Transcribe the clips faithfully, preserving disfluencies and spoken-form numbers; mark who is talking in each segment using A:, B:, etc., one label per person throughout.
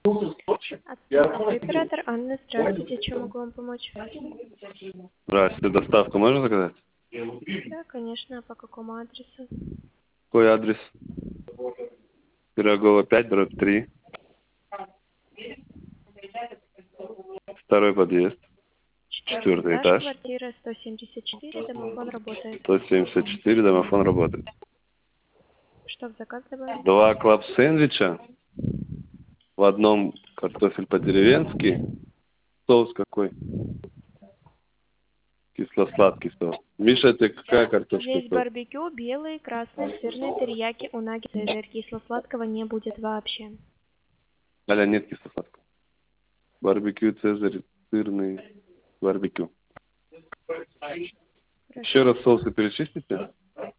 A: Оператор Анна, здравствуйте, чем могу вам помочь?
B: Здравствуйте, доставку можно заказать?
A: Да, конечно, а по какому адресу?
B: Какой адрес? Пирогова пять, дробь три. Второй подъезд.
A: Четвертый
B: Четвертый
A: этаж,
B: этаж.
A: квартира сто семьдесят четыре, домофон работает.
B: сто семьдесят четыре, домофон работает.
A: Что в заказ добавить?
B: Два клаб-сэндвича. В одном картофель по-деревенски. Соус какой? Кисло-сладкий соус. Миша, это какая картошка?
A: Здесь барбекю, белый, красный, сырный, терияки, унаги, цезарь. Кисло-сладкого не будет вообще.
B: Аля, нет кисло-сладкого. Барбекю, цезарь, сырный, барбекю.
A: Хорошо.
B: Еще раз соусы перечислите.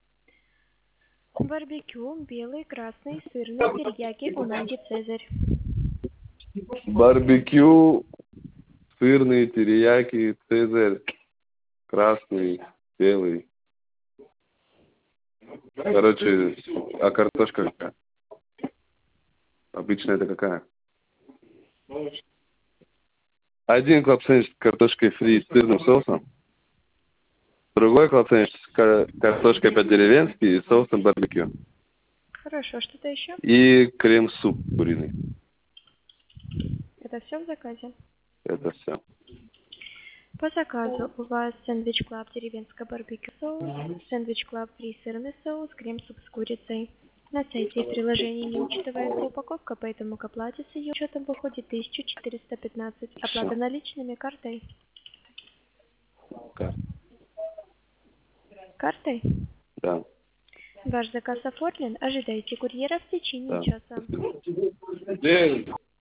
A: Барбекю, белый, красный, сырный, терияки, унаги, цезарь.
B: Барбекю, сырный, терияки, цезарь, красный, белый. Короче, а картошка какая? Обычно это какая? Один клаб-сэндвич с картошкой фри с сырным соусом. Другой клаб-сэндвич с кар- картошкой по-деревенски и соусом барбекю.
A: Хорошо, что-то еще?
B: И крем-суп куриный.
A: Это все в заказе?
B: Это все.
A: По заказу у вас сэндвич клаб деревенское барбекю соус, сэндвич клаб фри сырный соус, крем-суп с курицей. На сайте и приложении не учитывается упаковка, поэтому к оплате с ее учетом выходит тысяча четыреста пятнадцать. Оплата наличными, картой.
B: Как?
A: Картой?
B: Да.
A: Ваш заказ оформлен. Ожидайте курьера в течение
B: Да.
A: часа.
B: Спасибо.